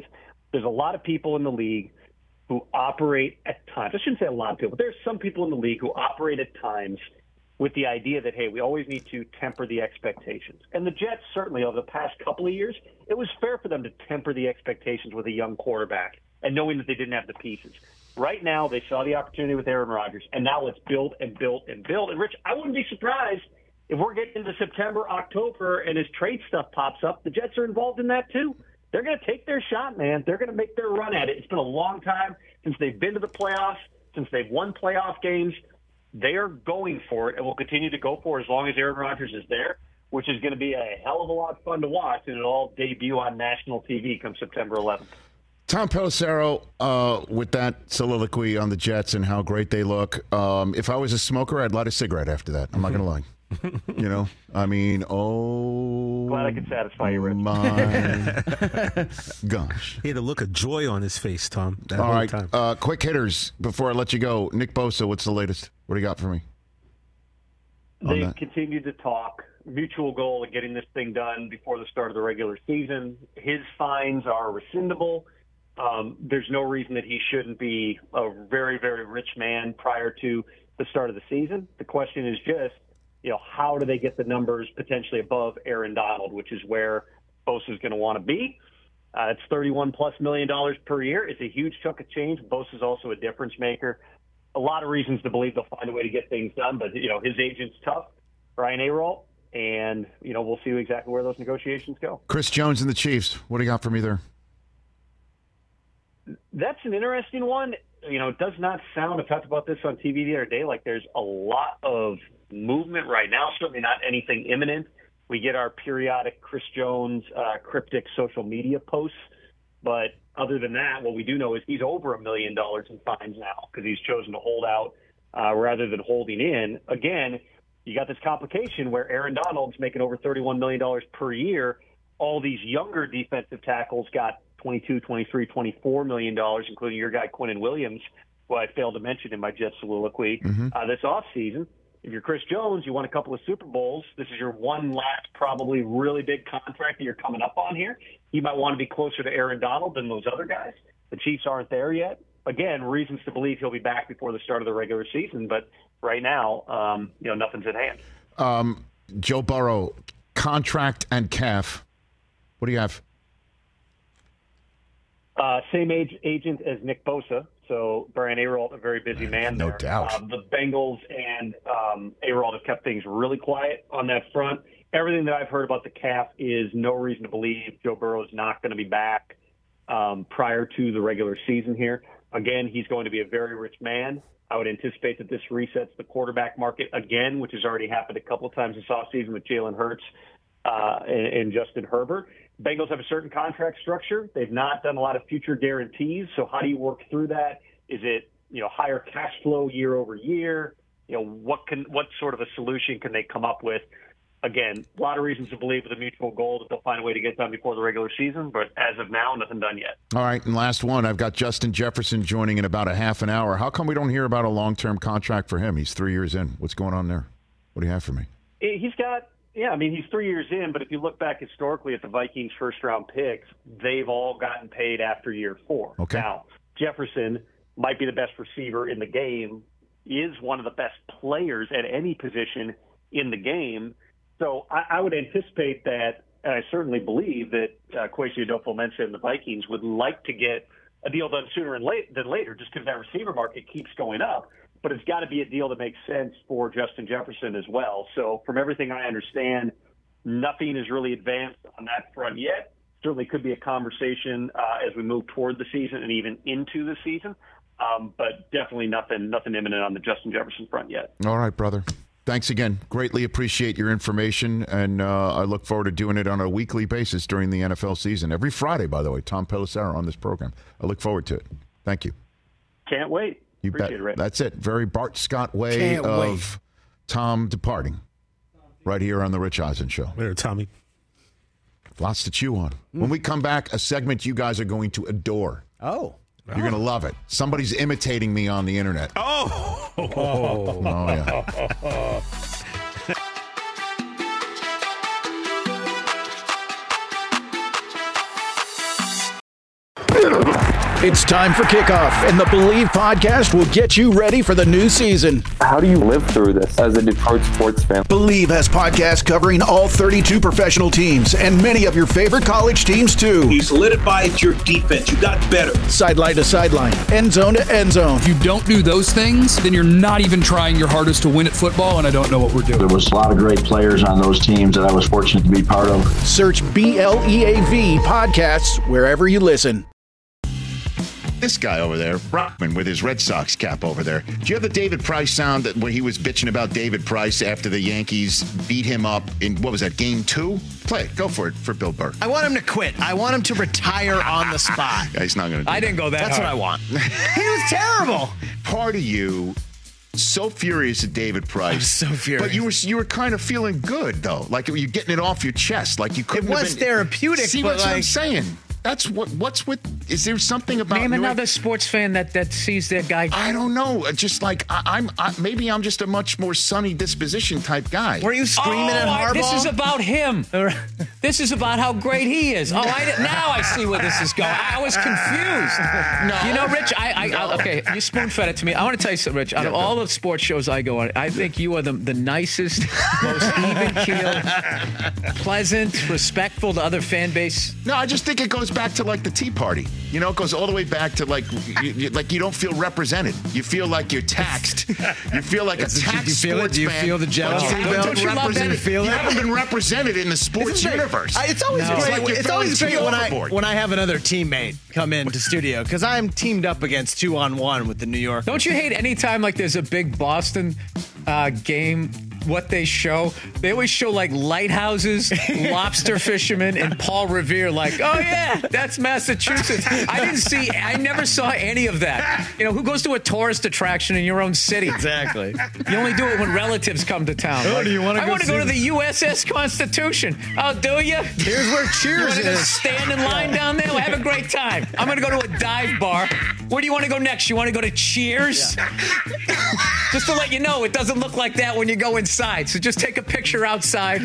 there's a lot of people in the league who operate at times. I shouldn't say a lot of people. There's some people in the league who operate at times with the idea that, hey, we always need to temper the expectations. And the Jets, certainly over the past couple of years, it was fair for them to temper the expectations with a young quarterback and knowing that they didn't have the pieces. Right now, they saw the opportunity with Aaron Rodgers, and now let's build and build and build. And, Rich, I wouldn't be surprised if we're getting into September, October, and as trade stuff pops up, the Jets are involved in that too. They're going to take their shot, man. They're going to make their run at it. It's been a long time since they've been to the playoffs, since they've won playoff games. They are going for it and will continue to go for it as long as Aaron Rodgers is there, which is going to be a hell of a lot of fun to watch, and it'll all debut on national T V come September eleventh. Tom Pelissero, uh, with that soliloquy on the Jets and how great they look, um, if I was a smoker, I'd light a cigarette after that. I'm not going to lie. You know, I mean, oh, glad I could satisfy you, Rich. My gosh. He had a look of joy on his face, Tom. That All whole right, time. uh, quick hitters before I let you go. Nick Bosa, what's the latest? What do you got for me? They continue to talk. Mutual goal of getting this thing done before the start of the regular season. His fines are rescindable. Um, there's no reason that he shouldn't be a very, very rich man prior to the start of the season. The question is just, you know, how do they get the numbers potentially above Aaron Donald, which is where Bosa is going to want to be. Uh, it's thirty-one plus million dollars per year. It's a huge chunk of change. Bosa is also a difference maker. A lot of reasons to believe they'll find a way to get things done, but, you know, his agent's tough, Brian Ayrolt, and, you know, we'll see exactly where those negotiations go. Chris Jones and the Chiefs. What do you got for me there? That's an interesting one. You know, it does not sound, I talked about this on T V the other day, like there's a lot of movement right now, certainly not anything imminent. We get our periodic Chris Jones uh, cryptic social media posts, but other than that, what we do know is he's over a million dollars in fines now because he's chosen to hold out uh, rather than holding in. Again, you got this complication where Aaron Donald's making over thirty-one million dollars per year. All these younger defensive tackles got twenty-two, twenty-three, twenty-four million dollars, including your guy Quinnen Williams, who I failed to mention in my Jet soliloquy Mm-hmm. uh, this offseason. If you're Chris Jones, you won a couple of Super Bowls. This is your one last probably really big contract that you're coming up on here. You might want to be closer to Aaron Donald than those other guys. The Chiefs aren't there yet. Again, reasons to believe he'll be back before the start of the regular season, but right now, um, you know, nothing's at hand. Um, Joe Burrow, contract and calf. What do you have? Uh, same age agent as Nick Bosa, so Brian Ayrolt, a very busy man No there. doubt. Um, the Bengals and um, Ayrolt have kept things really quiet on that front. Everything that I've heard about the calf is no reason to believe Joe Burrow is not going to be back um, prior to the regular season here. Again, he's going to be a very rich man. I would anticipate that this resets the quarterback market again, which has already happened a couple of times this offseason with Jalen Hurts uh, and, and Justin Herbert. Bengals have a certain contract structure. They've not done a lot of future guarantees. So how do you work through that? Is it, you know, higher cash flow year over year? You know, what can what sort of a solution can they come up with? Again, a lot of reasons to believe with a mutual goal that they'll find a way to get done before the regular season. But as of now, nothing done yet. All right, and last one. I've got Justin Jefferson joining in about a half an hour. How come we don't hear about a long-term contract for him? He's three years in. What's going on there? What do you have for me? He's got, yeah, I mean, he's three years in, but if you look back historically at the Vikings' first-round picks, they've all gotten paid after year four. Okay. Now, Jefferson might be the best receiver in the game, is one of the best players at any position in the game. So I, I would anticipate that, and I certainly believe that uh, Kwesi Adofo-Mensah and the Vikings would like to get a deal done sooner than, late, than later, just because that receiver market keeps going up. But it's got to be a deal that makes sense for Justin Jefferson as well. So from everything I understand, nothing is really advanced on that front yet. Certainly could be a conversation uh, as we move toward the season and even into the season. Um, but definitely nothing, nothing imminent on the Justin Jefferson front yet. All right, brother. Thanks again. Greatly appreciate your information, and uh, I look forward to doing it on a weekly basis during the N F L season. Every Friday, by the way, Tom Pelissero on this program. I look forward to it. Thank you. Can't wait. You Appreciate bet. it, Rick. That's it. Very Bart Scott way Can't of wait. Tom departing right here on the Rich Eisen Show. Later, Tommy. Lots to chew on. When we come back, a segment you guys are going to adore. Oh. You're going to love it. Somebody's imitating me on the internet. Oh! Oh, yeah. It's time for kickoff, and the Believe podcast will get you ready for the new season. How do you live through this as a Detroit sports fan? Believe has podcasts covering all thirty-two professional teams and many of your favorite college teams, too. You solidify your defense. You got better. Sideline to sideline, end zone to end zone. If you don't do those things, then you're not even trying your hardest to win at football, and I don't know what we're doing. There was a lot of great players on those teams that I was fortunate to be part of. Search B L E A V podcasts wherever you listen. This guy over there, Brockman, with his Red Sox cap over there. Do you have the David Price sound that where he was bitching about David Price after the Yankees beat him up in, what was that, game two? Play it. Go for it for Bill Burr. I want him to quit. I want him to retire on the spot. Yeah, he's not going to do I that. didn't go that That's hard. what I want. He was terrible. Part of you so furious at David Price. I was so furious. But you were you were kind of feeling good, though. Like you're getting it off your chest. Like you couldn't It have was been, therapeutic, See but what I'm like- saying? That's what. What's with? Is there something about Name New another sports fan that, that sees their guy. I don't know. Just like I, I'm, I, maybe I'm just a much more sunny disposition type guy. Were you screaming oh, at I- Harbaugh? This is about him. This is about how great he is. Oh, I, didn't- now I see where this is going. I was confused. No. You know, Rich, I, I, I okay, you spoon-fed it to me. I want to tell you something, Rich. Out of all the sports shows I go on, I think you are the, the nicest, most even-keeled, pleasant, respectful to other fan base. No, I just think it goes back to like the Tea Party. You know, it goes all the way back to like, you, you, like you don't feel represented. You feel like you're taxed. You feel like a Is it- taxed do you feel it? sports Do you fan. feel the jealousy, But you Bill? haven't Don't been you love that? represented- You feel You it? haven't been represented in the sports Great. universe. I- It's always No. great. It's like you're it's throwing always great tea when I overboard. when I have another teammate come into studio because I'm teamed up against two on one with the New York. Don't you hate any time like there's a big Boston uh, game? What they show, they always show like lighthouses, lobster fishermen, and Paul Revere. Like, oh yeah, that's Massachusetts. I didn't see, I never saw any of that. You know, who goes to a tourist attraction in your own city? Exactly. You only do it when relatives come to town. Oh, Like, do you wanna I go want to go see to the U S S Constitution. Oh, do you? Here's where You Cheers want to go is. stand in line down there? Well, have a great time. I'm going to go to a dive bar. Where do you want to go next? You want to go to Cheers? Just to let you know, it doesn't look like that when you go inside. So just take a picture outside.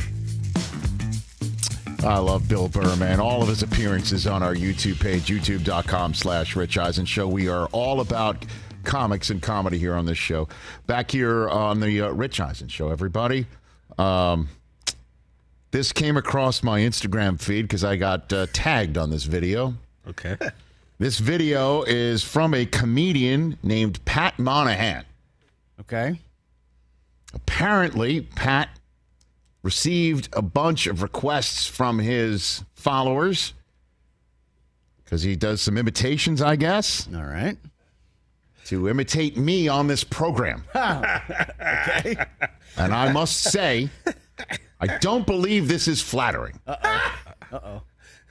I love Bill Burr, man. All of his appearances on our YouTube page, youtube.com slash Rich Eisen Show. We are all about comics and comedy here on this show. Back here on the uh, Rich Eisen Show, everybody. Um, this came across my Instagram feed because I got uh, tagged on this video. Okay. This video is from a comedian named Pat Monahan. Okay. Apparently, Pat received a bunch of requests from his followers because he does some imitations, I guess. All right. To imitate me on this program. Okay. And I must say, I don't believe this is flattering. Uh-oh.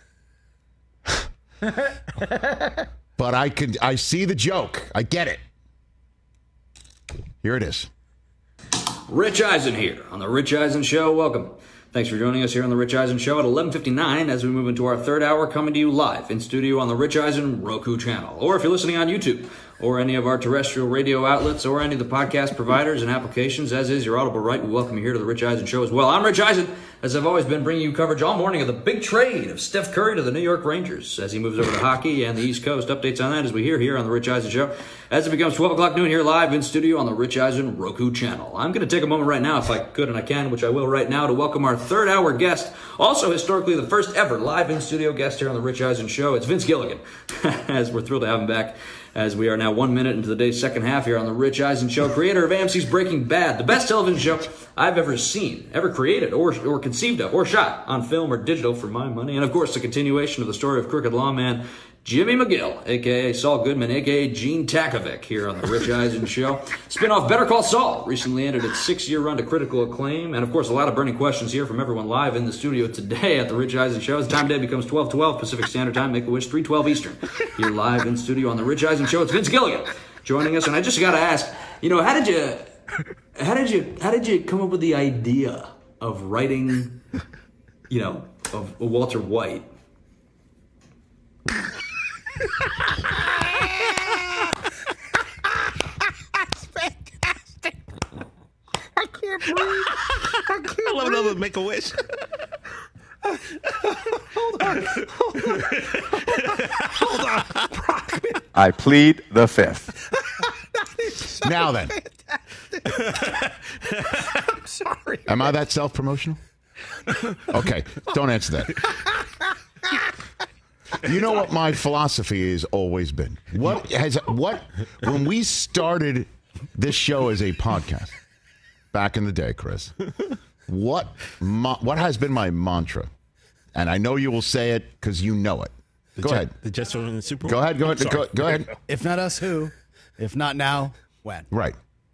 Uh-oh. But I could I see the joke. I get it. Here it is. Rich Eisen here on the Rich Eisen Show. Welcome. Thanks for joining us here on the Rich Eisen Show at eleven fifty-nine as we move into our third hour, coming to you live in studio on the Rich Eisen Roku channel. Or if you're listening on YouTube or any of our terrestrial radio outlets or any of the podcast providers and applications, as is your audible right, we welcome you here to the Rich Eisen Show as well. I'm Rich Eisen, as I've always been bringing you coverage all morning of the big trade of Steph Curry to the New York Rangers as he moves over to hockey and the East Coast. Updates on that as we hear here on the Rich Eisen Show as it becomes twelve o'clock noon here live in studio on the Rich Eisen Roku channel. I'm going to take a moment right now, if I could and I can, which I will right now, to welcome our third hour guest, also historically the first ever live in studio guest here on the Rich Eisen Show. It's Vince Gilligan, as we're thrilled to have him back as we are now one minute into the day's second half here on the Rich Eisen Show, creator of A M C's Breaking Bad, the best television show I've ever seen, ever created, or or conceived of, or shot on film or digital for my money. And of course, the continuation of the story of crooked lawman Jimmy McGill, a k a. Saul Goodman, a k a. Gene Takovic, here on the Rich Eisen Show. Spin-off Better Call Saul recently ended its six-year run to critical acclaim. And, of course, a lot of burning questions here from everyone live in the studio today at the Rich Eisen Show. As the time of day becomes twelve twelve Pacific Standard Time, Make-A-Wish three twelve Eastern. Here live in studio on the Rich Eisen Show. It's Vince Gilligan joining us. And I just got to ask, you know, how did you, how did you, how did you come up with the idea of writing, you know, of Walter White? Fantastic. I can't breathe. I can't I love another Make-A-Wish. Hold on. Hold on. Hold I plead the fifth. So now then. I'm sorry. Am I that self-promotional? Okay, don't answer that. You know what my philosophy has always been? What has what when we started this show as a podcast back in the day, Chris? What ma- what has been my mantra? And I know you will say it because you know it. The go Jet, ahead. The Jets are in the Super Bowl. Go ahead. Go ahead. Go, go ahead. If not us, who? If not now, when? Right.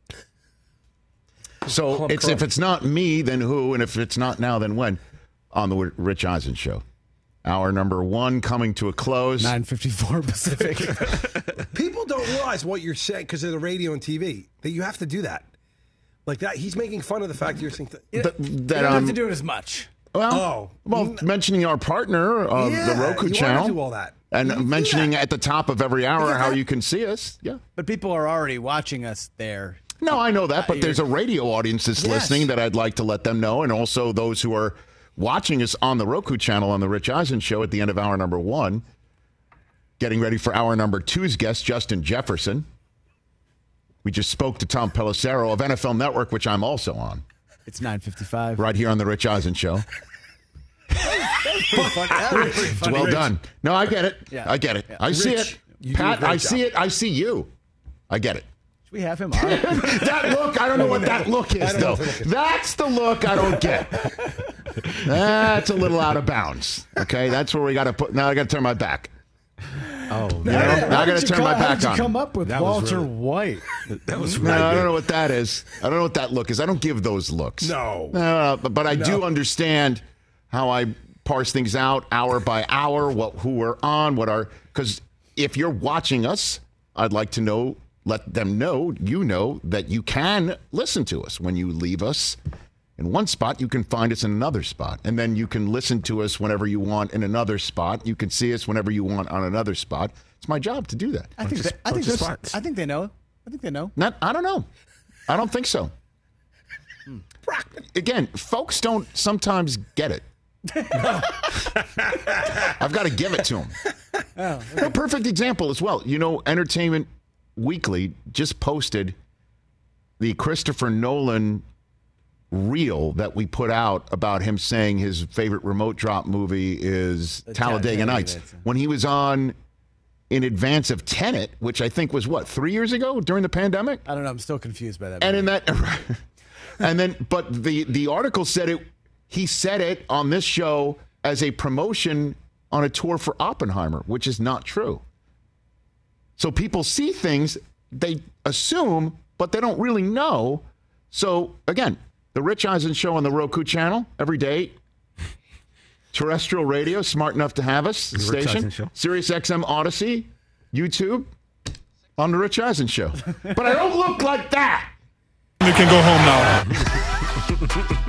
So it's if it's not me, then who? And if it's not now, then when? On the Rich Eisen Show. Hour number one coming to a close. nine fifty-four Pacific. People don't realize what you're saying because of the radio and T V, that you have to do that. Like that, he's making fun of the fact that you're saying that. You, Th- you that don't um, have to do it as much. Well, Oh. well, mentioning our partner, uh, Yeah, the Roku you wanna channel, do all that. and You do mentioning that. at the top of every hour Yeah. how you can see us. Yeah. But people are already watching us there. No, I know that, but Uh, there's a radio audience that's Yes. listening that I'd like to let them know, and also those who are watching us on the Roku channel on the Rich Eisen Show at the end of hour number one. Getting ready for hour number two's guest, Justin Jefferson. We just spoke to Tom Pelissero of N F L Network, which I'm also on, It's nine fifty-five. right here on the Rich Eisen Show. It's well done. No, I get it. Yeah. I get it. I see Rich, it. you do a Pat, great I see job. it. I see you. I get it. Should we have him on? That look, I don't know what that look is, though. That's the look I don't get. That's a little out of bounds. Okay, that's where we got to put. Now I got to turn my back. Oh, You know? Now I got to turn my back How on. did you come up with That was Walter really- White? that was No, really I don't good. know what that is. I don't know what that look is. I don't give those looks. No. No, but, but I do No. understand how I parse things out hour by hour, what who we're on, what are because if you're watching us, I'd like to know, let them know, you know, that you can listen to us. When you leave us in one spot, you can find us in another spot. And then you can listen to us whenever you want in another spot. You can see us whenever you want on another spot. It's my job to do that. I think. They, I think. bunch of this- spots. I think they know. I think they know. Not, I don't know. I don't think so. Again, folks don't sometimes get it. I've got to give it to them. Oh, A perfect example as well. You know, Entertainment Weekly just posted the Christopher Nolan reel that we put out about him saying his favorite remote drop movie is The Talladega Talladega Nights. Nights. When he was on in advance of Tenet, which I think was what, three years ago during the pandemic? I don't know. I'm still confused by that. And movie. in that, and then, but the the article said it. He said it on this show as a promotion on a tour for Oppenheimer, which is not true. So people see things they assume, but they don't really know. So again, the Rich Eisen Show on the Roku channel every day. Terrestrial radio, smart enough to have us. The Rich Station, Eisen Show. Sirius X M Odyssey, YouTube, on the Rich Eisen Show. But I don't look like that. You can go home now.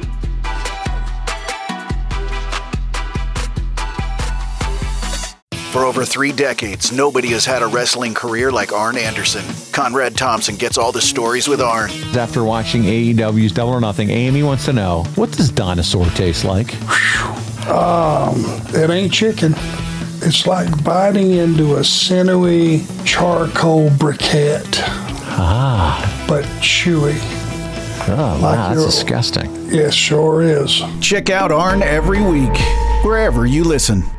For over three decades, nobody has had a wrestling career like Arn Anderson. Conrad Thompson gets all the stories with Arn. After watching A E W's Double or Nothing, Amy wants to know, what does dinosaur taste like? Um, it ain't chicken. It's like biting into a sinewy charcoal briquette. Ah. But chewy. Oh, Like wow, that's your- disgusting. Yes, sure is. Check out Arn every week, wherever you listen.